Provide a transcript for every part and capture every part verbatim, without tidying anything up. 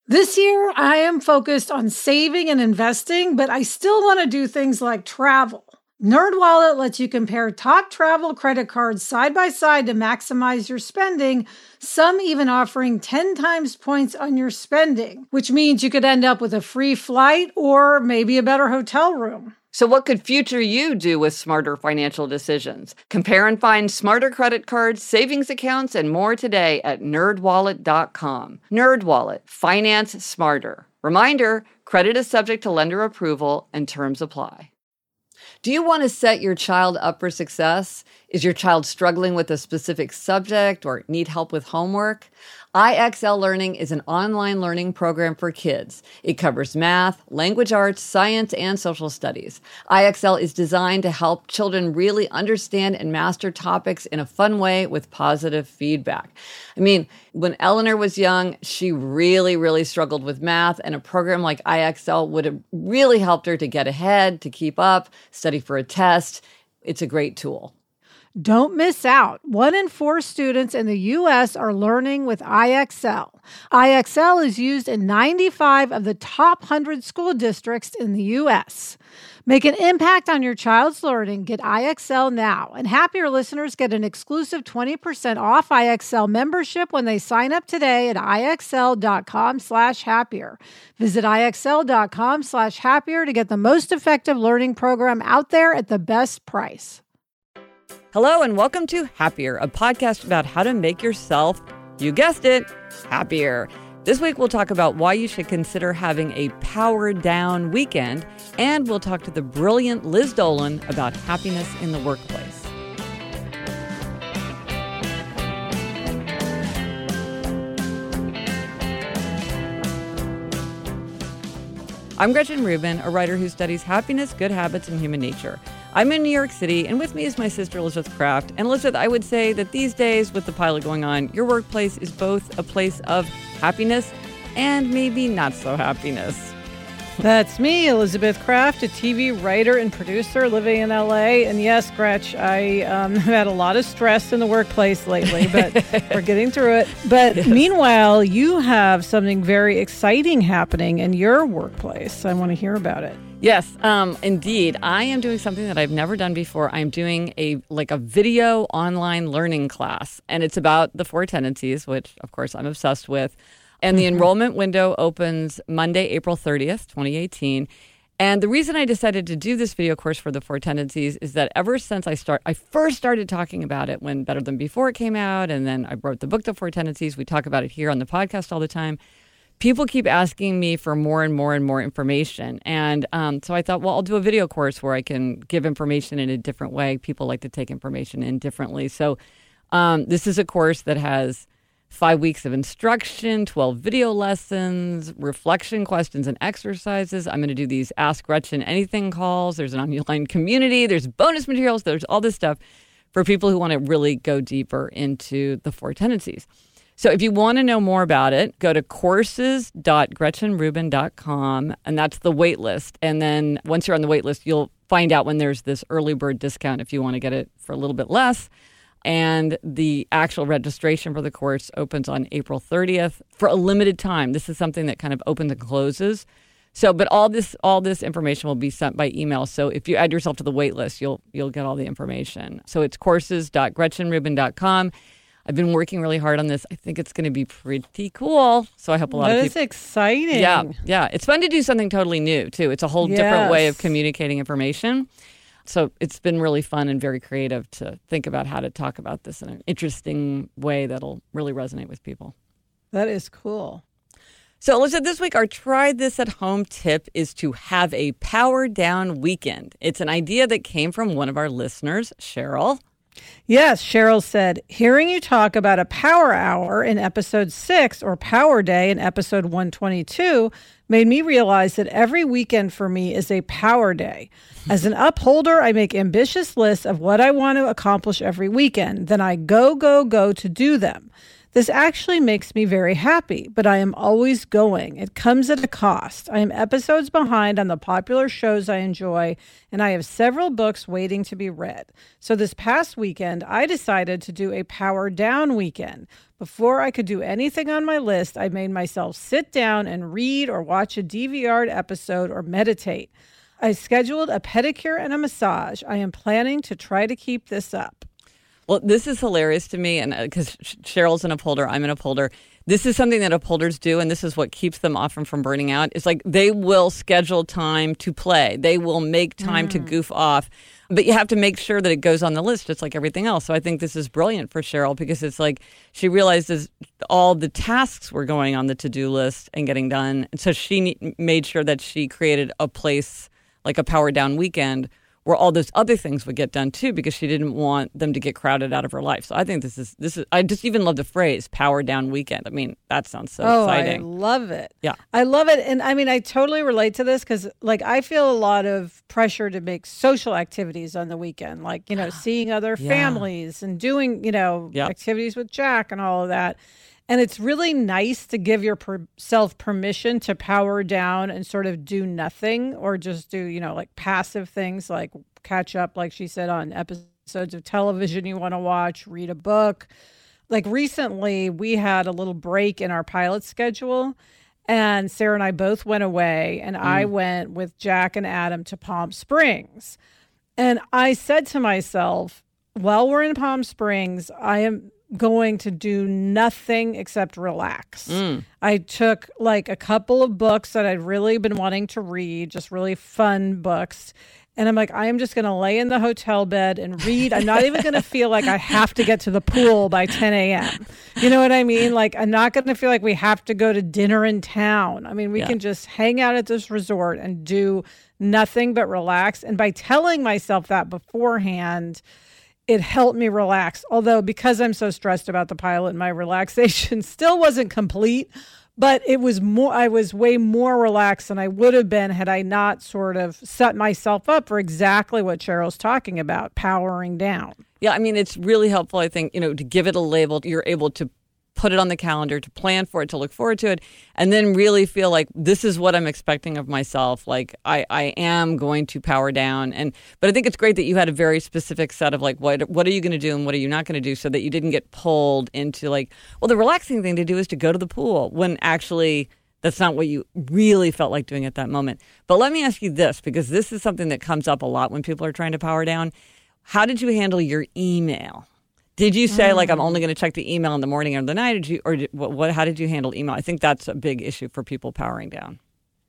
This year, I am focused on saving and investing, but I still want to do things like travel. NerdWallet lets you compare top travel credit cards side by side to maximize your spending, some even offering ten times points on your spending, which means you could end up with a free flight or maybe a better hotel room. So what could future you do with smarter financial decisions? Compare and find smarter credit cards, savings accounts, and more today at nerd wallet dot com. NerdWallet. Finance smarter. Reminder, credit is subject to lender approval and terms apply. Do you want to set your child up for success? Is your child struggling with a specific subject or need help with homework? I X L Learning is an online learning program for kids. It covers math, language arts, science, and social studies. I X L is designed to help children really understand and master topics in a fun way with positive feedback. I mean, when Eleanor was young, she really, really struggled with math, and a program like I X L would have really helped her to get ahead, to keep up, study for a test. It's a great tool. Don't miss out. One in four students in the U S are learning with I X L. I X L is used in ninety-five of the top one hundred school districts in the U S. Make an impact on your child's learning. Get I X L now. And Happier listeners get an exclusive twenty percent off I X L membership when they sign up today at IXL.com slash happier. Visit IXL.com slash happier to get the most effective learning program out there at the best price. Hello and welcome to Happier, a podcast about how to make yourself, you guessed it, happier. This week we'll talk about why you should consider having a power down weekend, and we'll talk to the brilliant Liz Dolan about happiness in the workplace. I'm Gretchen Rubin, a writer who studies happiness, good habits, and human nature. I'm in New York City, and with me is my sister, Elizabeth Kraft. And Elizabeth, I would say that these days, with the pilot going on, your workplace is both a place of happiness and maybe not so happiness. That's me, Elizabeth Kraft, a T V writer and producer living in L A. And yes, Gretch, I um, have had a lot of stress in the workplace lately, but we're getting through it. But yes. Meanwhile, you have something very exciting happening in your workplace. I want to hear about it. Yes, um, indeed. I am doing something that I've never done before. I'm doing a like a video online learning class, and it's about the four tendencies, which, of course, I'm obsessed with. And the mm-hmm. enrollment window opens Monday, April thirtieth, twenty eighteen. And the reason I decided to do this video course for the four tendencies is that ever since I start, I first started talking about it when Better Than Before came out, and then I wrote the book, The Four Tendencies. We talk about it here on the podcast all the time. People keep asking me for more and more and more information. And um, so I thought, well, I'll do a video course where I can give information in a different way. People like to take information in differently. So um, this is a course that has five weeks of instruction, twelve video lessons, reflection questions and exercises. I'm going to do these Ask Gretchen Anything calls. There's an online community. There's bonus materials. There's all this stuff for people who want to really go deeper into the four tendencies. So if you want to know more about it, go to courses dot gretchen rubin dot com, and that's the wait list. And then once you're on the wait list, you'll find out when there's this early bird discount if you want to get it for a little bit less. And the actual registration for the course opens on April thirtieth for a limited time. This is something that kind of opens and closes. So, but all this all this information will be sent by email. So if you add yourself to the wait list, you'll you'll get all the information. So it's courses dot gretchen rubin dot com. I've been working really hard on this. I think it's going to be pretty cool. So I hope a lot that of people... That is exciting. Yeah, yeah. It's fun to do something totally new, too. It's a whole yes. different way of communicating information. So it's been really fun and very creative to think about how to talk about this in an interesting way that'll really resonate with people. That is cool. So Elizabeth, this week our try this at home tip is to have a power down weekend. It's an idea that came from one of our listeners, Cheryl. Yes, Cheryl said, hearing you talk about a power hour in episode six or power day in episode one twenty-two made me realize that every weekend for me is a power day. As an upholder, I make ambitious lists of what I want to accomplish every weekend. Then I go, go, go to do them. This actually makes me very happy, but I am always going. It comes at a cost. I am episodes behind on the popular shows I enjoy, and I have several books waiting to be read. So this past weekend, I decided to do a power down weekend. Before I could do anything on my list, I made myself sit down and read or watch a D V R'd episode or meditate. I scheduled a pedicure and a massage. I am planning to try to keep this up. Well, this is hilarious to me, and because Cheryl's an upholder, I'm an upholder. This is something that upholders do, and this is what keeps them often from burning out. It's like they will schedule time to play. They will make time mm. to goof off, but you have to make sure that it goes on the list, just like everything else. So I think this is brilliant for Cheryl because it's like she realizes all the tasks were going on the to-do list and getting done. And so she ne- made sure that she created a place like a power down weekend where all those other things would get done too, because she didn't want them to get crowded out of her life. So I think this is this is. I just even love the phrase "power down weekend." I mean, that sounds so oh, exciting. I love it. Yeah, I love it, and I mean, I totally relate to this because, like, I feel a lot of pressure to make social activities on the weekend, like you know, seeing other yeah. families and doing you know yep. activities with Jack and all of that. And it's really nice to give yourself permission to power down and sort of do nothing or just do, you know, like passive things like catch up, like she said, on episodes of television you want to watch, read a book. Like recently, we had a little break in our pilot schedule, and Sarah and I both went away, and mm. I went with Jack and Adam to Palm Springs. And I said to myself, while we're in Palm Springs, I am going to do nothing except relax. Mm. I took like a couple of books that I'd really been wanting to read, just really fun books. And I'm like, I am just going to lay in the hotel bed and read. I'm not even going to feel like I have to get to the pool by ten a.m. You know what I mean? Like, I'm not going to feel like we have to go to dinner in town. I mean, we yeah. can just hang out at this resort and do nothing but relax. And by telling myself that beforehand, it helped me relax. Although because I'm so stressed about the pilot, my relaxation still wasn't complete, but it was more, I was way more relaxed than I would have been had I not sort of set myself up for exactly what Cheryl's talking about, powering down. Yeah, I mean, it's really helpful, I think, you know, to give it a label. You're able to put it on the calendar, to plan for it, to look forward to it, and then really feel like this is what I'm expecting of myself. Like I, I am going to power down. And but I think it's great that you had a very specific set of like, what what are you going to do and what are you not going to do, so that you didn't get pulled into like, well, the relaxing thing to do is to go to the pool, when actually that's not what you really felt like doing at that moment. But let me ask you this, because this is something that comes up a lot when people are trying to power down. How did you handle your email? Did you say, mm. like, I'm only going to check the email in the morning or the night? Or, did you, or did, what, what? How did you handle email? I think that's a big issue for people powering down.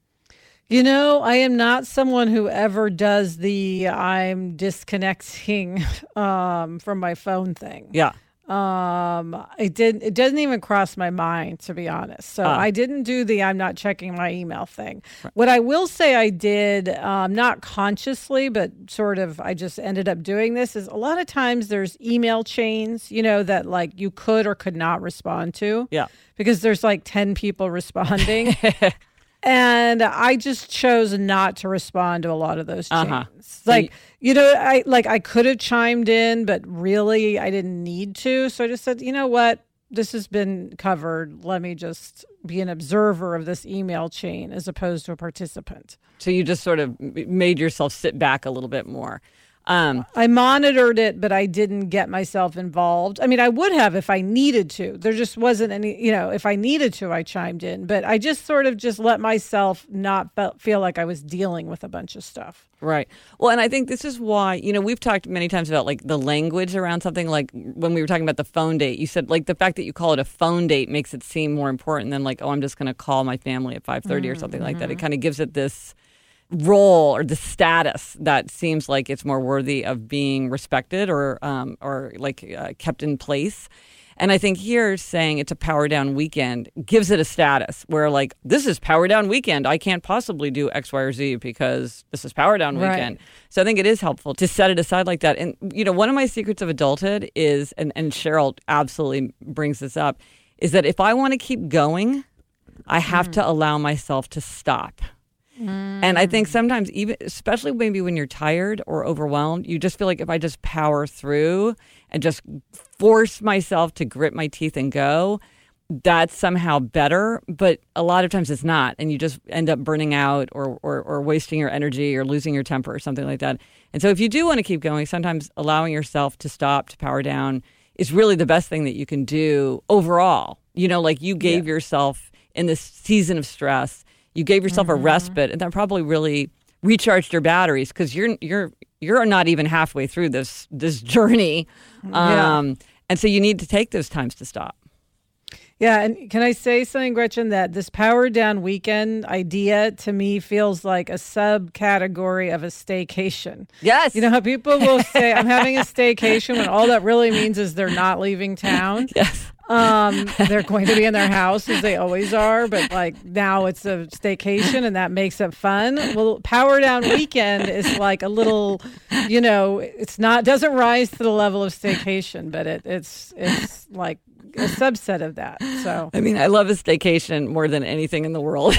You know, I am not someone who ever does the I'm disconnecting um, from my phone thing. Yeah. Um, it didn't, it doesn't even cross my mind, to be honest. So uh. I didn't do the I'm not checking my email thing. Right. What I will say I did, um, not consciously, but sort of, I just ended up doing this, is a lot of times there's email chains, you know, that like you could or could not respond to. Yeah. Because there's like ten people responding. And I just chose not to respond to a lot of those chains. Uh-huh. Like, you know, I like I could have chimed in, but really I didn't need to. So I just said, you know what? This has been covered. Let me just be an observer of this email chain as opposed to a participant. So you just sort of made yourself sit back a little bit more. Um, I monitored it, but I didn't get myself involved. I mean, I would have if I needed to. There just wasn't any, you know, if I needed to, I chimed in. But I just sort of just let myself not feel like I was dealing with a bunch of stuff. Right. Well, and I think this is why, you know, we've talked many times about like the language around something. Like when we were talking about the phone date, you said like the fact that you call it a phone date makes it seem more important than like, oh, I'm just going to call my family at five thirty mm-hmm. or something like that. It kind of gives it this role or the status that seems like it's more worthy of being respected or um, or like uh, kept in place. And I think here saying it's a power down weekend gives it a status where like, this is power down weekend. I can't possibly do X, Y, or Z because this is power down weekend. Right. So I think it is helpful to set it aside like that. And, you know, one of my secrets of adulthood is, and, and Cheryl absolutely brings this up, is that if I want to keep going, I have mm. to allow myself to stop. Mm. And I think sometimes, even especially maybe when you're tired or overwhelmed, you just feel like if I just power through and just force myself to grit my teeth and go, that's somehow better. But a lot of times it's not. And you just end up burning out or, or, or wasting your energy or losing your temper or something like that. And so if you do want to keep going, sometimes allowing yourself to stop, to power down is really the best thing that you can do overall. You know, like you gave yeah. yourself in this season of stress, you gave yourself mm-hmm. a respite, and that probably really recharged your batteries because you're you're you're not even halfway through this this journey. Um, yeah. And so you need to take those times to stop. Yeah, and can I say something, Gretchen, that this power down weekend idea to me feels like a subcategory of a staycation. Yes. You know how people will say, I'm having a staycation when all that really means is they're not leaving town? Yes. Um, they're going to be in their house as they always are, but like now it's a staycation and that makes it fun. Well, power down weekend is like a little, you know, it's not, doesn't rise to the level of staycation, but it, it's, it's like a subset of that. So, I mean, I love a staycation more than anything in the world.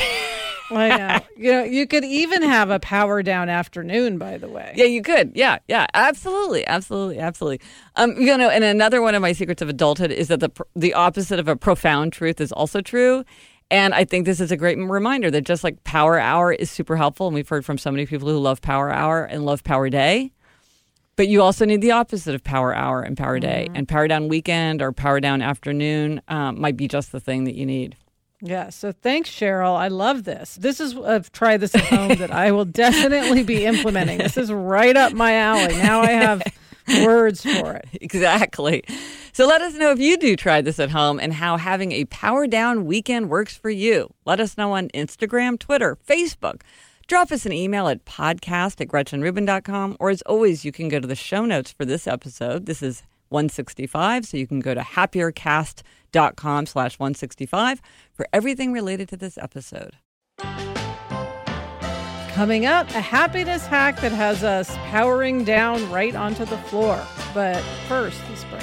I know. You know, you could even have a power down afternoon, by the way. Yeah, you could. Yeah, yeah, absolutely, absolutely, absolutely. Um, you know, and another one of my secrets of adulthood is that the the opposite of a profound truth is also true. And I think this is a great reminder that just like Power Hour is super helpful, and we've heard from so many people who love Power Hour and love Power Day. But you also need the opposite of Power Hour and Power Day. Mm-hmm. And Power Down Weekend or Power Down Afternoon um, might be just the thing that you need. Yeah. So thanks, Cheryl. I love this. This is a try this at home that I will definitely be implementing. This is right up my alley. Now I have words for it. Exactly. So let us know if you do try this at home and how having a Power Down weekend works for you. Let us know on Instagram, Twitter, Facebook. Drop us an email at podcast at gretchen rubin dot com. Or as always, you can go to the show notes for this episode. This is one sixty-five, so you can go to happiercast.com slash 165 for everything related to this episode. Coming up, a happiness hack that has us powering down right onto the floor. But first, this break.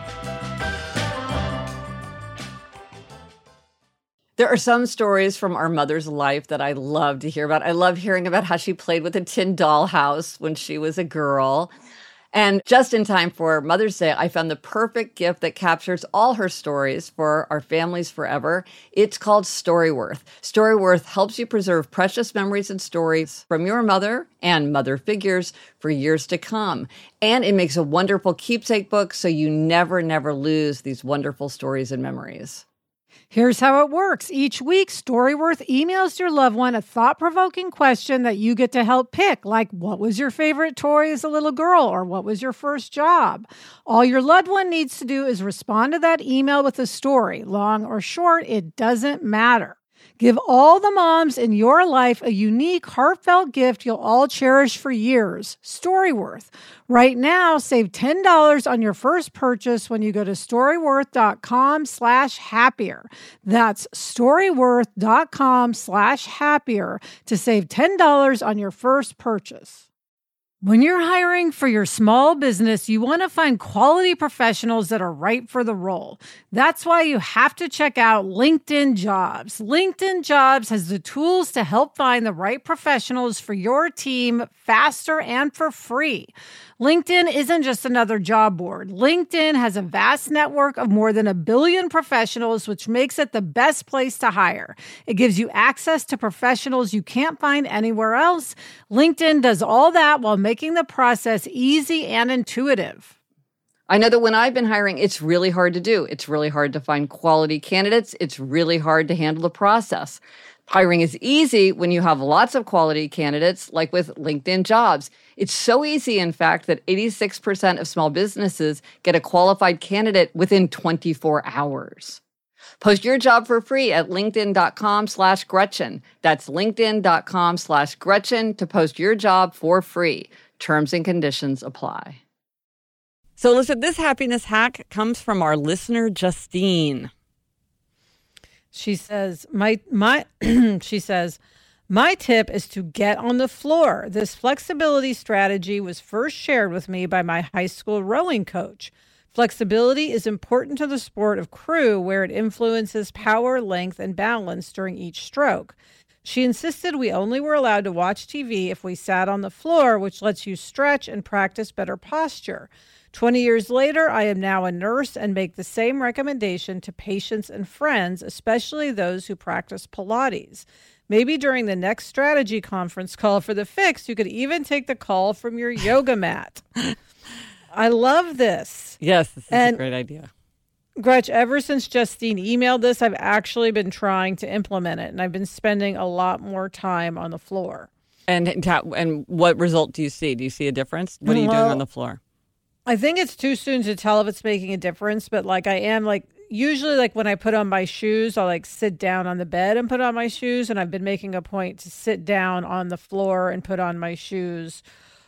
There are some stories from our mother's life that I love to hear about. I love hearing about how she played with a tin dollhouse when she was a girl. And just in time for Mother's Day, I found the perfect gift that captures all her stories for our families forever. It's called Storyworth. Storyworth helps you preserve precious memories and stories from your mother and mother figures for years to come. And it makes a wonderful keepsake book so you never, never lose these wonderful stories and memories. Here's how it works. Each week, Storyworth emails your loved one a thought-provoking question that you get to help pick, like what was your favorite toy as a little girl, or what was your first job? All your loved one needs to do is respond to that email with a story. Long or short, it doesn't matter. Give all the moms in your life a unique, heartfelt gift you'll all cherish for years. Storyworth. Right now, save ten dollars on your first purchase when you go to storyworth.com slash happier. That's storyworth.com slash happier to save ten dollars on your first purchase. When you're hiring for your small business, you want to find quality professionals that are right for the role. That's why you have to check out LinkedIn Jobs. LinkedIn Jobs has the tools to help find the right professionals for your team faster and for free. LinkedIn isn't just another job board. LinkedIn has a vast network of more than a billion professionals, which makes it the best place to hire. It gives you access to professionals you can't find anywhere else. LinkedIn does all that while making the process easy and intuitive. I know that when I've been hiring, it's really hard to do. It's really hard to find quality candidates. It's really hard to handle the process. Hiring is easy when you have lots of quality candidates, like with LinkedIn Jobs. It's so easy, in fact, that eighty-six percent of small businesses get a qualified candidate within twenty-four hours. Post your job for free at linkedin.com slash Gretchen. That's linkedin.com slash Gretchen to post your job for free. Terms and conditions apply. So listen, this happiness hack comes from our listener, Justine. She says, my, my, she says, my tip is to get on the floor. This flexibility strategy was first shared with me by my high school rowing coach. Flexibility is important to the sport of crew where it influences power, length, and balance during each stroke. She insisted we only were allowed to watch T V if we sat on the floor, which lets you stretch and practice better posture. twenty years later, I am now a nurse and make the same recommendation to patients and friends, especially those who practice Pilates. Maybe during the next strategy conference call for the fix, you could even take the call from your yoga mat. I love this. Yes, this is and a great idea. Gretch, ever since Justine emailed this, I've actually been trying to implement it, and I've been spending a lot more time on the floor. And and what result do you see? Do you see a difference? What are you well, doing on the floor? I think it's too soon to tell if it's making a difference, but like I am like usually like when I put on my shoes, I'll like sit down on the bed and put on my shoes, and I've been making a point to sit down on the floor and put on my shoes.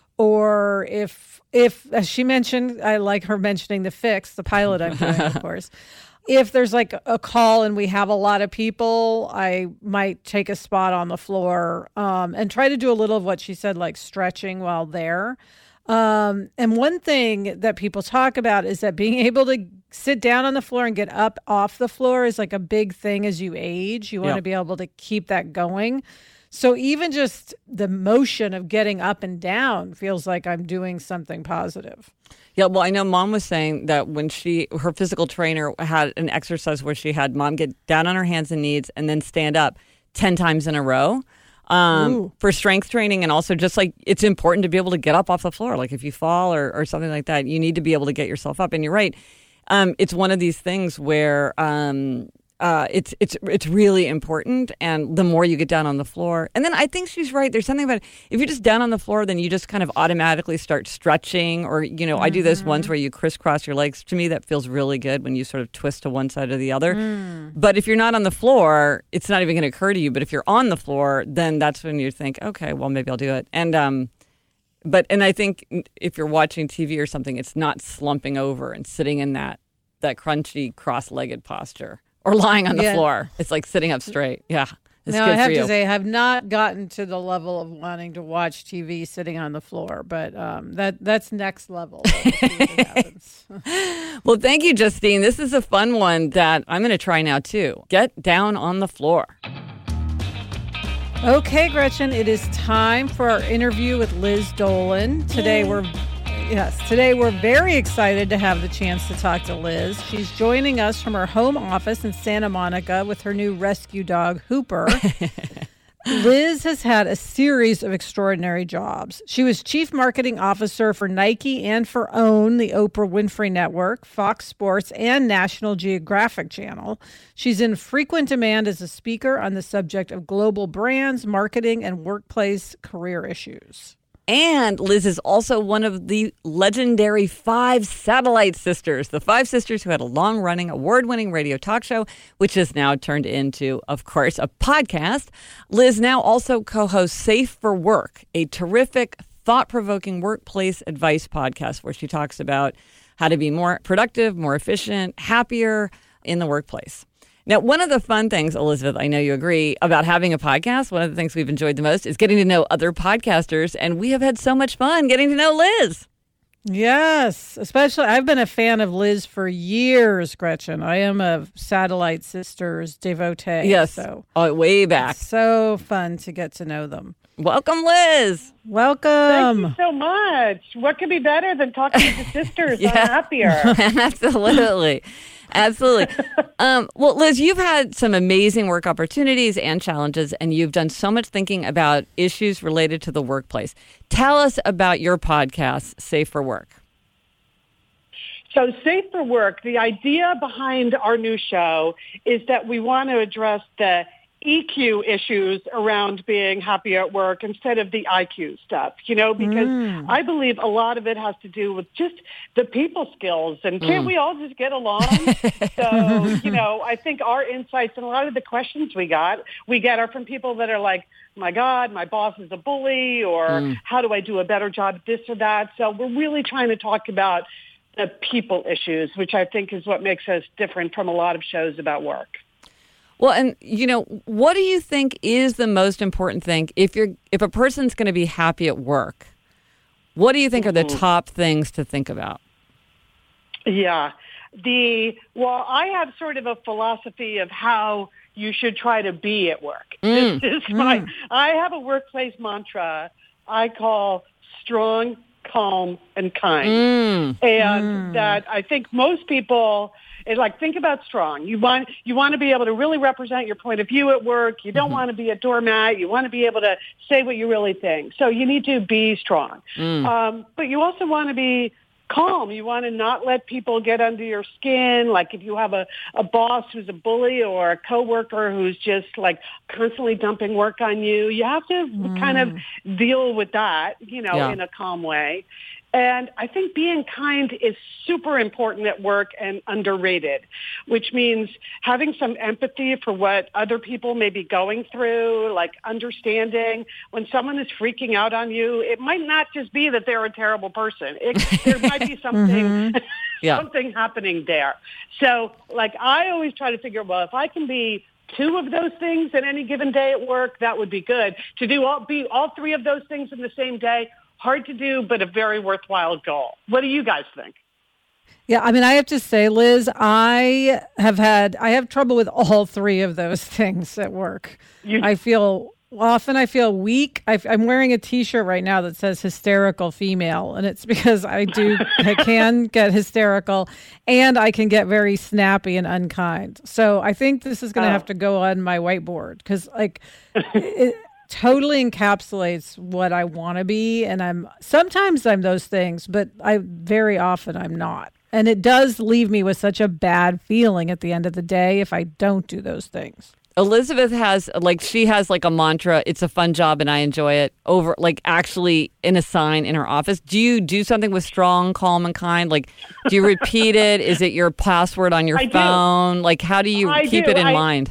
Or if, if as she mentioned, I like her mentioning the fix, the pilot I'm doing, of course. If there's like a call and we have a lot of people, I might take a spot on the floor um, and try to do a little of what she said, like stretching while there. Um, and one thing that people talk about is that being able to sit down on the floor and get up off the floor is like a big thing as you age. You want Yep. to be able to keep that going. So even just the motion of getting up and down feels like I'm doing something positive. Yeah, well, I know Mom was saying that when she, her physical trainer had an exercise where she had Mom get down on her hands and knees and then stand up ten times in a row um, for strength training. And also just like, it's important to be able to get up off the floor. Like if you fall or, or something like that, you need to be able to get yourself up. And you're right. Um, it's one of these things where, um, Uh, it's it's it's really important, and the more you get down on the floor, and then I think she's right. There's something about if you're just down on the floor, then you just kind of automatically start stretching, or you know, mm-hmm. I do this ones where you crisscross your legs. To me, that feels really good when you sort of twist to one side or the other. Mm. But if you're not on the floor, it's not even going to occur to you. But if you're on the floor, then that's when you think, okay, well maybe I'll do it. And um, but and I think if you're watching T V or something, it's not slumping over and sitting in that that crunchy cross-legged posture. Or lying on the yeah. floor. It's like sitting up straight. Yeah. It's now, good I have for you. to say, I have not gotten to the level of wanting to watch T V sitting on the floor, but um, that that's next level. Well, thank you, Justine. This is a fun one that I'm going to try now, too. Get down on the floor. Okay, Gretchen, it is time for our interview with Liz Dolan. Today, Yay. we're Yes, today we're very excited to have the chance to talk to Liz. She's joining us from her home office in Santa Monica with her new rescue dog, Hooper. Liz has had a series of extraordinary jobs. She was chief marketing officer for Nike and for OWN, the Oprah Winfrey Network, Fox Sports, and National Geographic Channel. She's in frequent demand as a speaker on the subject of global brands, marketing, and workplace career issues. And Liz is also one of the legendary Five Satellite Sisters, the five sisters who had a long-running, award-winning radio talk show, which has now turned into, of course, a podcast. Liz now also co-hosts Safe for Work, a terrific, thought-provoking workplace advice podcast where she talks about how to be more productive, more efficient, happier in the workplace. Now, one of the fun things, Elizabeth, I know you agree, about having a podcast, one of the things we've enjoyed the most is getting to know other podcasters, and we have had so much fun getting to know Liz. Yes, especially I've been a fan of Liz for years, Gretchen. I am a Satellite Sisters devotee. Yes, so oh, way back. It's so fun to get to know them. Welcome, Liz. Welcome. Thank you so much. What could be better than talking to the sisters? Yeah. I'm happier. Absolutely. Absolutely. Um, well, Liz, you've had some amazing work opportunities and challenges, and you've done so much thinking about issues related to the workplace. Tell us about your podcast, Safe for Work. So Safe for Work, the idea behind our new show is that we want to address the E Q issues around being happy at work instead of the I Q stuff, you know, because mm. I believe a lot of it has to do with just the people skills, and can't mm. we all just get along? So, you know, I think our insights and a lot of the questions we got, we get are from people that are like, my God, my boss is a bully, or mm. how do I do a better job at this or that? So we're really trying to talk about the people issues, which I think is what makes us different from a lot of shows about work. Well, and, you know, what do you think is the most important thing if you're if a person's going to be happy at work? What do you think mm-hmm. are the top things to think about? Yeah. The well, I have sort of a philosophy of how you should try to be at work. Mm. This is Mm. my, I have a workplace mantra I call strong, calm, and kind. Mm. And Mm. that I think most people, it's like, think about strong. You want you want to be able to really represent your point of view at work. You don't Mm-hmm. want to be a doormat. You want to be able to say what you really think. So you need to be strong. Mm. Um, but you also want to be calm. You want to not let people get under your skin. Like if you have a, a boss who's a bully or a coworker who's just like constantly dumping work on you, you have to Mm. kind of deal with that, you know, Yeah. in a calm way. And I think being kind is super important at work and underrated, which means having some empathy for what other people may be going through, like understanding when someone is freaking out on you. It might not just be that they're a terrible person. It, there might be something, Mhm. Yeah. something happening there. So, like, I always try to figure, well, if I can be two of those things in any given day at work, that would be good. To do all be all three of those things in the same day, hard to do, but a very worthwhile goal. What do you guys think? Yeah, I mean, I have to say, Liz, I have had, I have trouble with all three of those things at work. You- I feel, often I feel weak. I, I'm wearing a t-shirt right now that says hysterical female, and it's because I do, I can get hysterical, and I can get very snappy and unkind. So I think this is going to Oh. have to go on my whiteboard, because like, it, totally encapsulates what I want to be. And I'm sometimes I'm those things, but I very often I'm not. And it does leave me with such a bad feeling at the end of the day if I don't do those things. Elizabeth has like she has like a mantra. It's a fun job and I enjoy it. Over like actually in a sign in her office. Do you do something with strong, calm, and kind? Like, do you repeat it? Is it your password on your I do. phone? Like, how do you I keep do. it in I- mind?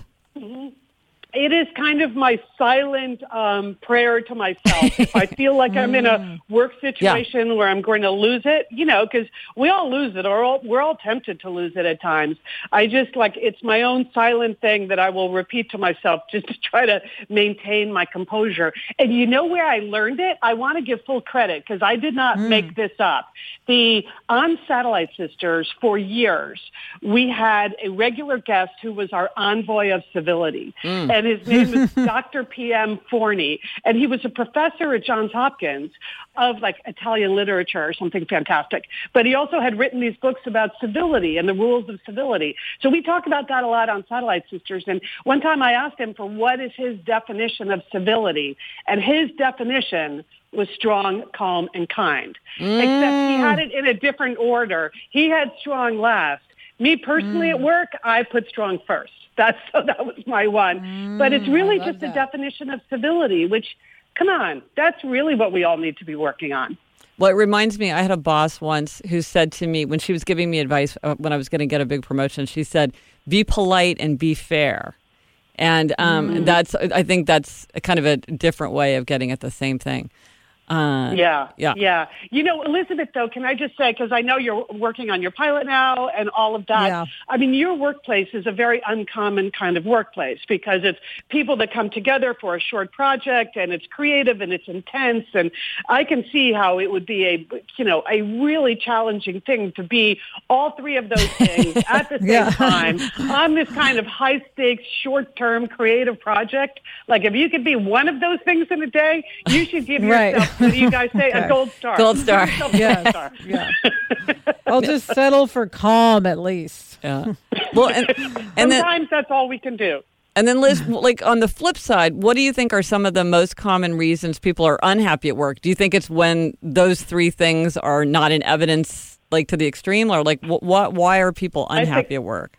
It is kind of my silent um, prayer to myself. If I feel like I'm in a work situation where I'm going to lose it, you know, because we all lose it, or all, we're all tempted to lose it at times. I just like, it's my own silent thing that I will repeat to myself just to try to maintain my composure. And you know where I learned it? I want to give full credit because I did not make this up. The on Satellite Sisters, for years, we had a regular guest who was our envoy of civility. And his name was Doctor P M Forney. And he was a professor at Johns Hopkins of like Italian literature or something fantastic. But he also had written these books about civility and the rules of civility. So we talk about that a lot on Satellite Sisters. And one time I asked him for what is his definition of civility. And his definition was strong, calm, and kind. Mm. Except he had it in a different order. He had strong last. Me personally mm. at work, I put strong first. That's so that was my one. Mm, but it's really just that. a definition of civility, which, come on, that's really what we all need to be working on. Well, it reminds me, I had a boss once who said to me, when she was giving me advice uh, when I was going to get a big promotion, she said, be polite and be fair. And um, mm. that's, I think that's kind of a different way of getting at the same thing. Uh, yeah, yeah, yeah. You know, Elizabeth, though, can I just say, because I know you're working on your pilot now and all of that. Yeah. I mean, your workplace is a very uncommon kind of workplace because it's people that come together for a short project and it's creative and it's intense. And I can see how it would be a, you know, a really challenging thing to be all three of those things at the same Yeah. time on this kind of high stakes, short term creative project. Like if you could be one of those things in a day, you should give Right. yourself, what do you guys say? A gold star. Gold star. Give yourself a Yes. gold star. Yeah. I'll just settle for calm at least. Yeah. Well, and, and then Sometimes that's all we can do. and then Liz, like on the flip side, what do you think are some of the most common reasons people are unhappy at work? Do you think it's when those three things are not in evidence, like to the extreme, or like what? Why are people unhappy think- at work?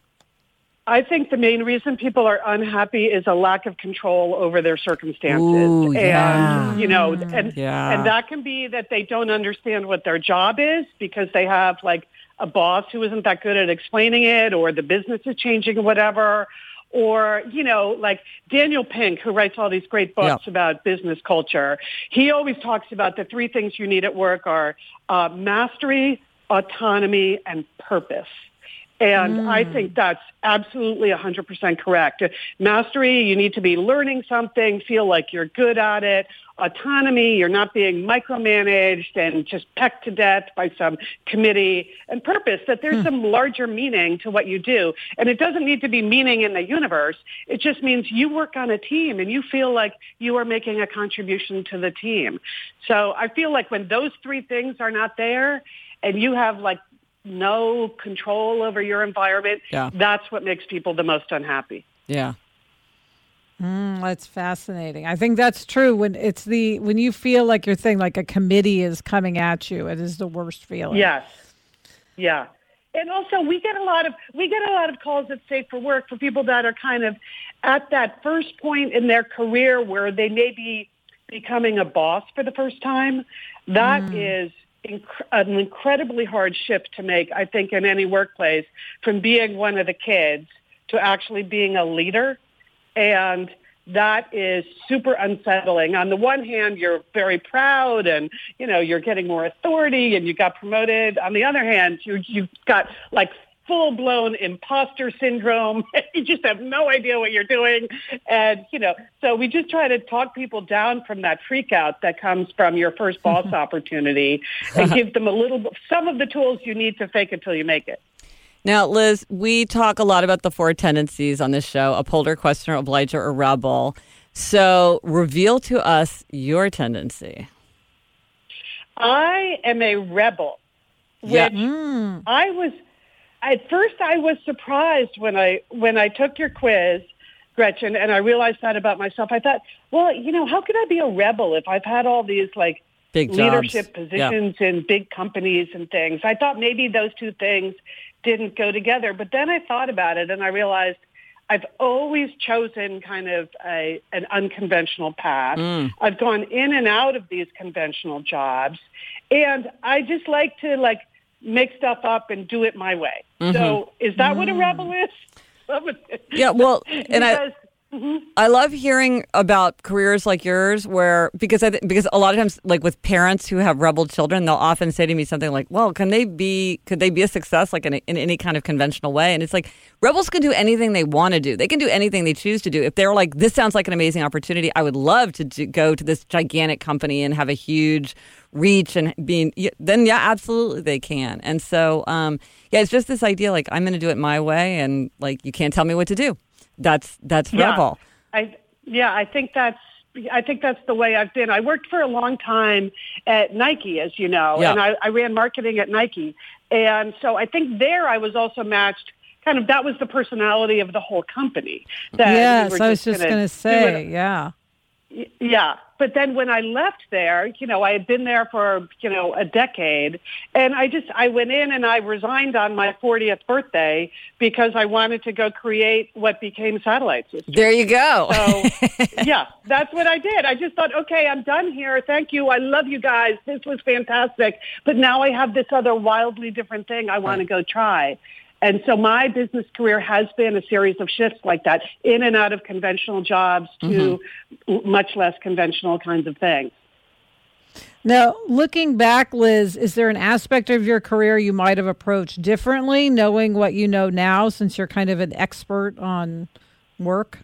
I think the main reason people are unhappy is a lack of control over their circumstances. Ooh, and, yeah. you know, and, Yeah. and that can be that they don't understand what their job is because they have like a boss who isn't that good at explaining it, or the business is changing or whatever. Or, you know, like Daniel Pink, who writes all these great books Yeah. about business culture, he always talks about the three things you need at work are uh, mastery, autonomy, and purpose. And Mm. I think that's absolutely one hundred percent correct. Mastery, you need to be learning something, feel like you're good at it. Autonomy, you're not being micromanaged and just pecked to death by some committee. And purpose, that there's Hmm. some larger meaning to what you do. And it doesn't need to be meaning in the universe. It just means you work on a team and you feel like you are making a contribution to the team. So I feel like when those three things are not there and you have like no control over your environment, Yeah. that's what makes people the most unhappy. Yeah. Mm, that's fascinating. I think that's true. When it's the when you feel like your thing, like a committee is coming at you, it is the worst feeling. Yes. Yeah. And also we get a lot of we get a lot of calls at Safe for Work for people that are kind of at that first point in their career where they may be becoming a boss for the first time. That mm. is inc- an incredibly hard shift to make, I think, in any workplace, from being one of the kids to actually being a leader. And that is super unsettling. On the one hand, you're very proud and, you know, you're getting more authority and you got promoted. On the other hand, you, you've got like full-blown imposter syndrome. You just have no idea what you're doing. And, you know, so we just try to talk people down from that freak out that comes from your first boss opportunity and give them a little, some of the tools you need to fake it till you make it. Now, Liz, we talk a lot about the four tendencies on this show: upholder, questioner, obliger, or rebel. So reveal to us your tendency. I am a rebel, which Yeah. Mm. I was, at first I was surprised when I, when I took your quiz, Gretchen, and I realized that about myself. I thought, well, you know, how could I be a rebel if I've had all these like Big leadership jobs. positions Yeah. in big companies and things? I thought maybe those two things didn't go together. But then I thought about it and I realized I've always chosen kind of a, an unconventional path. Mm. I've gone in and out of these conventional jobs. And I just like to like make stuff up and do it my way. Mm-hmm. So is that Mm. what a rebel is? Yeah, well, and I... Because- Mhm. I love hearing about careers like yours where, because I th- because a lot of times, like with parents who have rebel children, they'll often say to me something like, well, can they be, could they be a success like in, a, in any kind of conventional way? And it's like, rebels can do anything they want to do. They can do anything they choose to do. If they're like, this sounds like an amazing opportunity, I would love to do, go to this gigantic company and have a huge reach and being, then yeah, absolutely they can. And so, um, yeah, it's just this idea, like, I'm going to do it my way and like, you can't tell me what to do. That's that's Yeah. rebel. I yeah, I think that's I think that's the way I've been. I worked for a long time at Nike, as you know, Yeah. and I, I ran marketing at Nike. And so I think there I was also matched kind of, that was the personality of the whole company. That we Yes, were I was just gonna going to do say, it- yeah. Yeah. But then when I left there, you know, I had been there for, you know, a decade. And I just, I went in and I resigned on my fortieth birthday because I wanted to go create what became Satellite Systems. There you go. So, yeah, that's what I did. I just thought, okay, I'm done here. Thank you. I love you guys. This was fantastic. But now I have this other wildly different thing I want to go try. And so my business career has been a series of shifts like that, in and out of conventional jobs to mm-hmm. much less conventional kinds of things. Now, looking back, Liz, is there an aspect of your career you might have approached differently, knowing what you know now, since you're kind of an expert on work?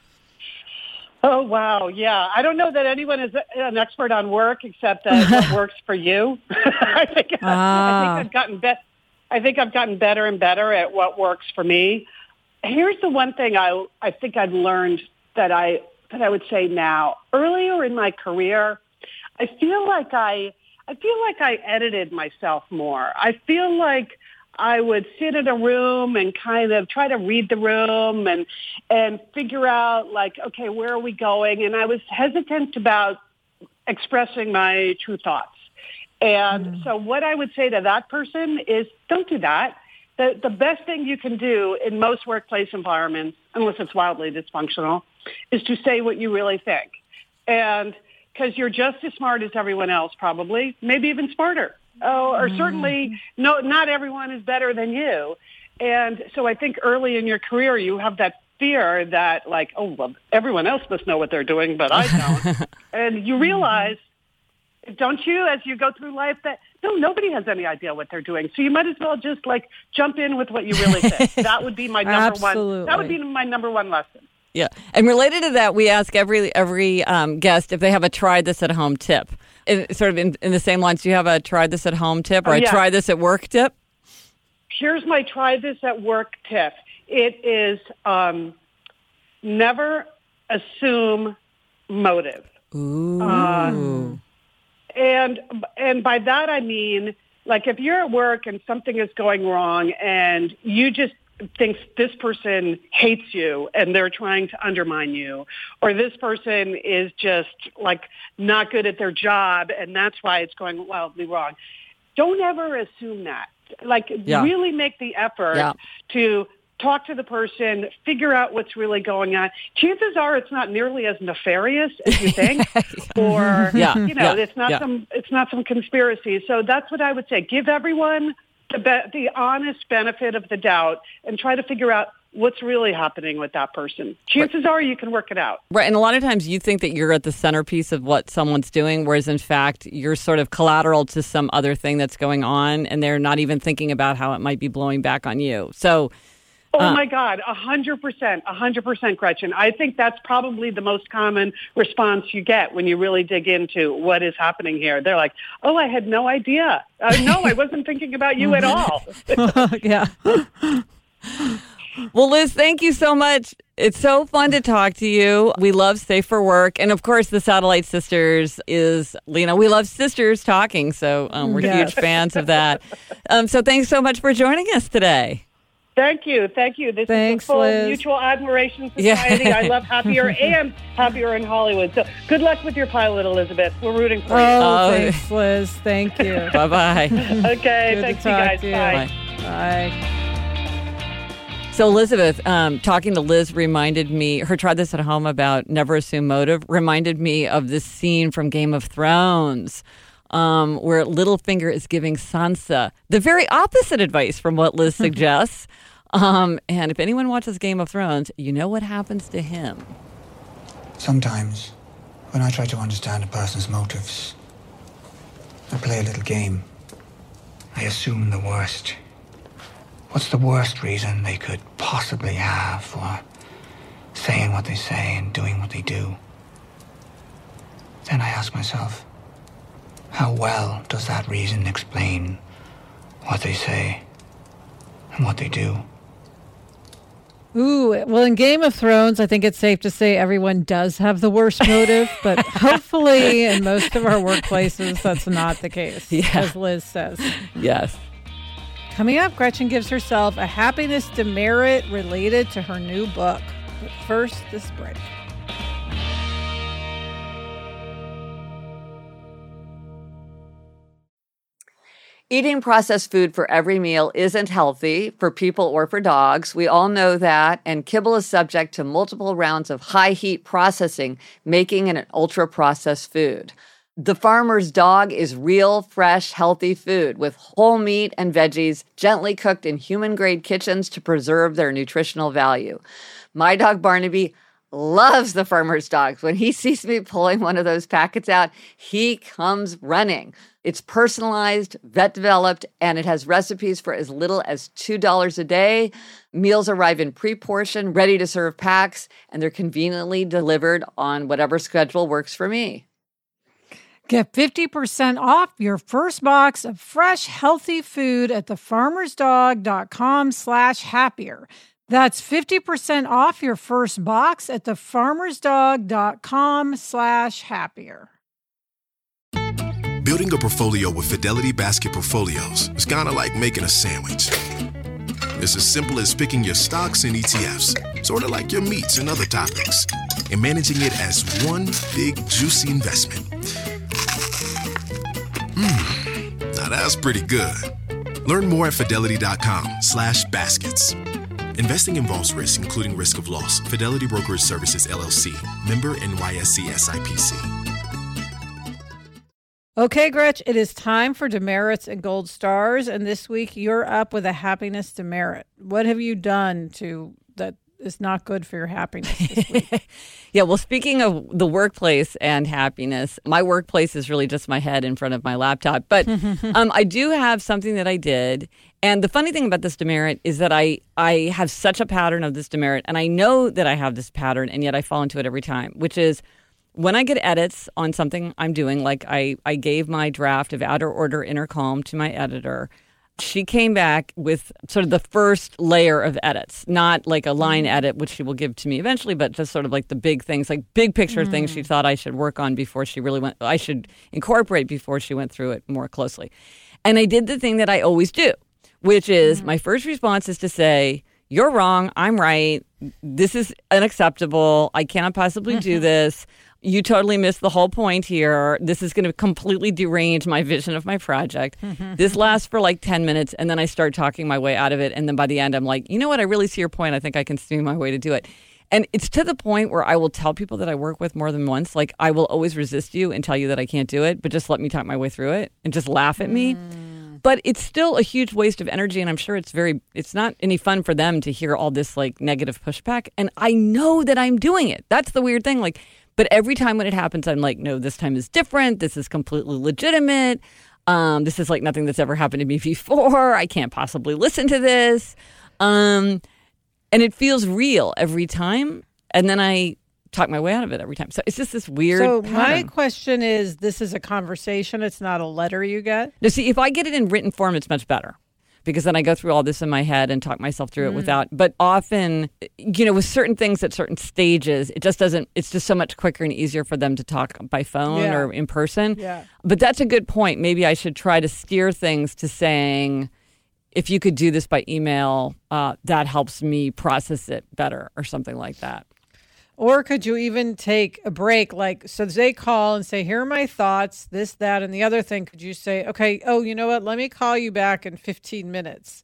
Oh, wow. Yeah. I don't know that anyone is an expert on work except that what works for you. I think, ah. I think I've gotten better. I think I've gotten better and better at what works for me. Here's the one thing I I think I've learned that I that I would say now. Earlier in my career, I feel like I I feel like I edited myself more. I feel like I would sit in a room and kind of try to read the room and and figure out like, okay, where are we going? And I was hesitant about expressing my true thoughts. And mm. so what I would say to that person is, don't do that. The, the best thing you can do in most workplace environments, unless it's wildly dysfunctional, is to say what you really think. And because you're just as smart as everyone else, probably, maybe even smarter. Oh, or mm. certainly, no, not everyone is better than you. And so I think early in your career, you have that fear that like, oh, well, everyone else must know what they're doing, but I don't. And you realize, don't you, as you go through life, that no, nobody has any idea what they're doing. So you might as well just like jump in with what you really think. That would be my number Absolutely. one. That would be my number one lesson. Yeah. And related to that, we ask every every um, guest if they have a try this at home tip. In, sort of in, in the same lines, do you have a try this at home tip or Oh, a yeah. try this at work tip? Here's my try this at work tip. It is um, never assume motive. Ooh. Uh, and and by that I mean, like if you're at work and something is going wrong and you just think this person hates you and they're trying to undermine you, or this person is just like not good at their job and that's why it's going wildly wrong. Don't ever assume that. Like Yeah. really make the effort Yeah. to talk to the person, figure out what's really going on. Chances are it's not nearly as nefarious as you think, or Yeah, you know, yeah, it's not yeah. some it's not some conspiracy. So that's what I would say. Give everyone the be- the honest benefit of the doubt, and try to figure out what's really happening with that person. Chances are you can work it out. Right. And a lot of times you think that you're at the centerpiece of what someone's doing, whereas in fact, you're sort of collateral to some other thing that's going on, and they're not even thinking about how it might be blowing back on you. So, Oh, uh, my God, a hundred percent, a hundred percent, Gretchen. I think that's probably the most common response you get when you really dig into what is happening here. They're like, oh, I had no idea. Uh, no, I wasn't thinking about you at all. Yeah. well, Liz, thank you so much. It's so fun to talk to you. We love Safe for Work. And of course, the Satellite Sisters is, you know, we love sisters talking. So um, we're Yes. huge fans of that. Um, so thanks so much for joining us today. Thank you. Thank you. This Thanks, is the full Liz. Mutual Admiration Yeah. Society. I love Happier and Happier in Hollywood. So good luck with your pilot, Elizabeth. We're rooting for Oh, Oh. thanks, Liz. Thank you. Bye-bye. you. Okay. Good Thanks, to you talk guys. to you. Bye. Bye. Bye. So Elizabeth, um, talking to Liz reminded me, her try this at home about never assume motive, reminded me of this scene from Game of Thrones um, where Littlefinger is giving Sansa the very opposite advice from what Liz suggests. um, and if anyone watches Game of Thrones, you know what happens to him. Sometimes, when I try to understand a person's motives, I play a little game. I assume the worst. What's the worst reason they could possibly have for saying what they say and doing what they do? Then I ask myself, how well does that reason explain what they say and what they do? Ooh, well, in Game of Thrones, I think it's safe to say everyone does have the worst motive, but hopefully in most of our workplaces, that's not the case, Yeah. as Liz says. Yes. Coming up, Gretchen gives herself a happiness demerit related to her new book. But first, this break. Eating processed food for every meal isn't healthy for people or for dogs. We all know that. And kibble is subject to multiple rounds of high heat processing, making it an ultra processed food. The Farmer's Dog is real, fresh, healthy food with whole meat and veggies gently cooked in human-grade kitchens to preserve their nutritional value. My dog Barnaby loves the Farmer's Dog. When he sees me pulling one of those packets out, he comes running. It's personalized, vet-developed, and it has recipes for as little as two dollars a day. Meals arrive in pre-portioned, ready-to-serve packs, and they're conveniently delivered on whatever schedule works for me. Get fifty percent off your first box of fresh, healthy food at thefarmersdog.com slash happier. That's fifty percent off your first box at thefarmersdog.com slash happier. Building a portfolio with Fidelity Basket Portfolios is kind of like making a sandwich. It's as simple as picking your stocks and E T Fs, sort of like your meats and other toppings, and managing it as one big, juicy investment. Mmm, now that's pretty good. Learn more at fidelity.com slash baskets. Investing involves risk, including risk of loss. Fidelity Brokerage Services, L L C. Member N Y S E S I P C. Okay, Gretch, it is time for demerits and gold stars. And this week you're up with a happiness demerit. What have you done to that is not good for your happiness this week. Yeah, well, speaking of the workplace and happiness, my workplace is really just my head in front of my laptop. But um, I do have something that I did. And the funny thing about this demerit is that I, I have such a pattern of this demerit. And I know that I have this pattern, and yet I fall into it every time, which is when I get edits on something I'm doing, like I, I gave my draft of Outer Order Inner Calm to my editor. She came back with sort of the first layer of edits, not like a line edit, which she will give to me eventually, but just sort of like the big things, like big picture mm. things she thought I should work on before she really went, I should incorporate before she went through it more closely. And I did the thing that I always do, which is mm. my first response is to say, you're wrong, I'm right, this is unacceptable, I cannot possibly do this. You totally missed the whole point here. This is going to completely derange my vision of my project. This lasts for like ten minutes, and then I start talking my way out of it. And then by the end, I'm like, you know what? I really see your point. I think I can see my way to do it. And it's to the point where I will tell people that I work with more than once, like, I will always resist you and tell you that I can't do it, but just let me talk my way through it and just laugh at me. Mm. But it's still a huge waste of energy, and I'm sure it's very, it's not any fun for them to hear all this, like, negative pushback. And I know that I'm doing it. That's the weird thing. Like, but every time when it happens, I'm like, no, this time is different. This is completely legitimate. Um, this is like nothing that's ever happened to me before. I can't possibly listen to this. Um, and it feels real every time. And then I talk my way out of it every time. So it's just this weird So pattern. My question is, this is a conversation. It's not a letter you get? Now, see, if I get it in written form, it's much better. Because then I go through all this in my head and talk myself through it mm. without. But often, you know, with certain things at certain stages, it just doesn't, it's just so much quicker and easier for them to talk by phone yeah. or in person. Yeah. But that's a good point. Maybe I should try to steer things to saying, if you could do this by email, uh, that helps me process it better or something like that. Or could you even take a break? Like, so they call and say, here are my thoughts, this, that, and the other thing. Could you say, okay, oh, you know what? Let me call you back in fifteen minutes.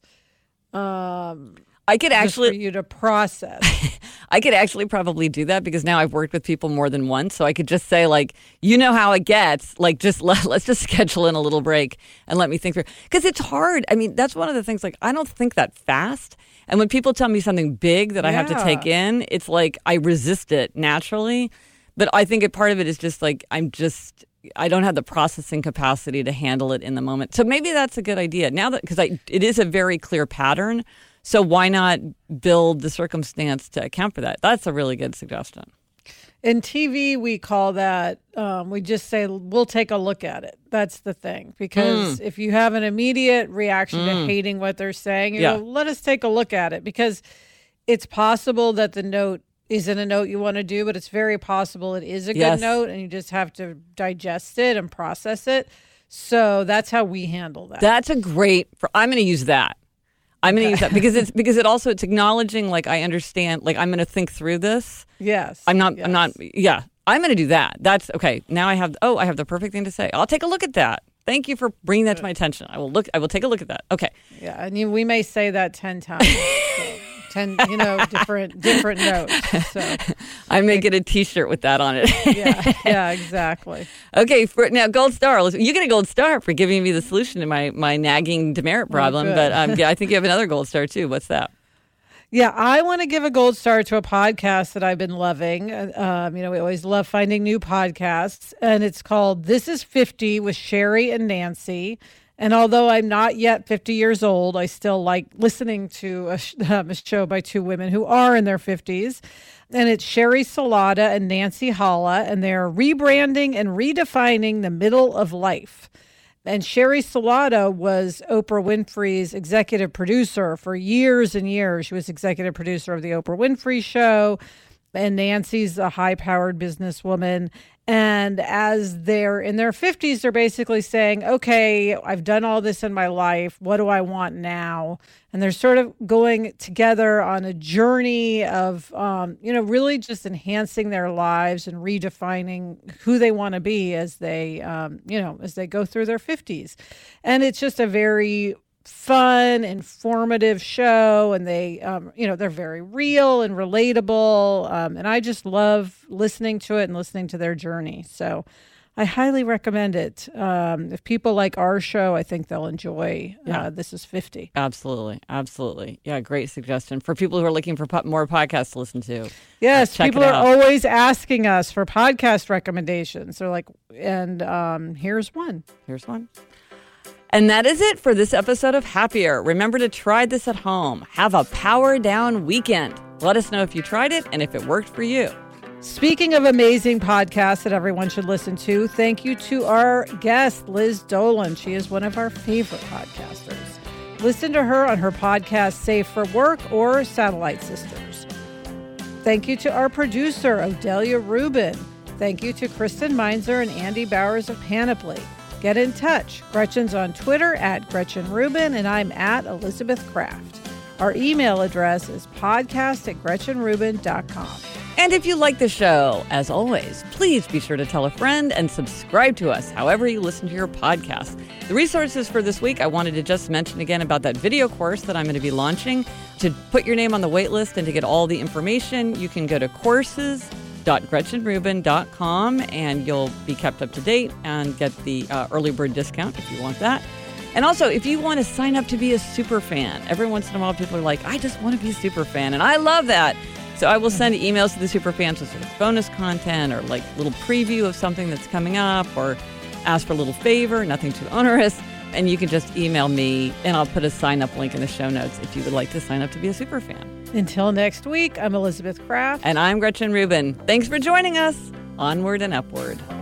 Um, I could actually, just for you to process. I could actually probably do that because now I've worked with people more than once. So I could just say, like, you know how it gets. Like, just let, let's just schedule in a little break and let me think through. Because it's hard. I mean, that's one of the things, like, I don't think that fast. And when people tell me something big that yeah. I have to take in, it's like I resist it naturally. But I think a part of it is just like I'm just, I don't have the processing capacity to handle it in the moment. So maybe that's a good idea. Now that, because I, it is a very clear pattern. So why not build the circumstance to account for that? That's a really good suggestion. In T V, we call that, um, we just say, we'll take a look at it. That's the thing. Because mm. if you have an immediate reaction mm. to hating what they're saying, you yeah. go, let us take a look at it. Because it's possible that the note isn't a note you want to do, but it's very possible it is a yes. good note, and you just have to digest it and process it. So that's how we handle that. That's a great, for, I'm going to use that. I'm going to use that because it's because it also it's acknowledging, like, I understand, like, I'm going to think through this. Yes. I'm not, yes. I'm not, yeah, I'm going to do that. That's okay. Now I have, oh, I have the perfect thing to say. I'll take a look at that. Thank you for bringing that to my attention. I will look, I will take a look at that. Okay. Yeah. And you, we may say that ten times. So. ten, you know, different different notes. So I may get a T-shirt with that on it. yeah, yeah, exactly. Okay, for now, gold star. You get a gold star for giving me the solution to my my nagging demerit problem. Oh, but um, yeah, I think you have another gold star too. What's that? Yeah, I want to give a gold star to a podcast that I've been loving. Um, you know, we always love finding new podcasts, and it's called This Is fifty with Sherry and Nancy. And although I'm not yet fifty years old, I still like listening to a, sh- um, a show by two women who are in their fifties. And it's Sherry Salata and Nancy Holla, and they're rebranding and redefining the middle of life. And Sherry Salata was Oprah Winfrey's executive producer for years and years. She was executive producer of the Oprah Winfrey Show. And Nancy's a high-powered businesswoman. And as they're in their fifties, they're basically saying, okay, I've done all this in my life. What do I want now? And they're sort of going together on a journey of, um, you know, really just enhancing their lives and redefining who they want to be as they, um, you know, as they go through their fifties. And it's just a very fun, informative show, and they, um, you know, they're very real and relatable, um, and I just love listening to it and listening to their journey. So I highly recommend it. Um, if people like our show, I think they'll enjoy Yeah. uh, This Is fifty. Absolutely. Absolutely. Yeah, great suggestion for people who are looking for po- more podcasts to listen to. Yes, Uh, check people it are out. always asking us for podcast recommendations. They're like, and um, here's one. Here's one. And that is it for this episode of Happier. Remember to try this at home. Have a power down weekend. Let us know if you tried it and if it worked for you. Speaking of amazing podcasts that everyone should listen to, thank you to our guest, Liz Dolan. She is one of our favorite podcasters. Listen to her on her podcast, Safe for Work or Satellite Sisters. Thank you to our producer, Odelia Rubin. Thank you to Kristen Meinzer and Andy Bowers of Panoply. Get in touch. Gretchen's on Twitter at Gretchen Rubin, and I'm at Elizabeth Kraft. Our email address is podcast at gretchen rubin dot com. And if you like the show, as always, please be sure to tell a friend and subscribe to us however you listen to your podcast. The resources for this week, I wanted to just mention again about that video course that I'm going to be launching. To put your name on the wait list and to get all the information, you can go to courses dot gretchen rubin dot com and you'll be kept up to date and get the uh, early bird discount if you want that. And also, if you want to sign up to be a super fan, every once in a while people are like, I just want to be a super fan, and I love that. So I will send emails to the super fans with sort of bonus content or like a little preview of something that's coming up or ask for a little favor, nothing too onerous. And you can just email me and I'll put a sign up link in the show notes if you would like to sign up to be a super fan. Until next week, I'm Elizabeth Kraft. And I'm Gretchen Rubin. Thanks for joining us. Onward and upward.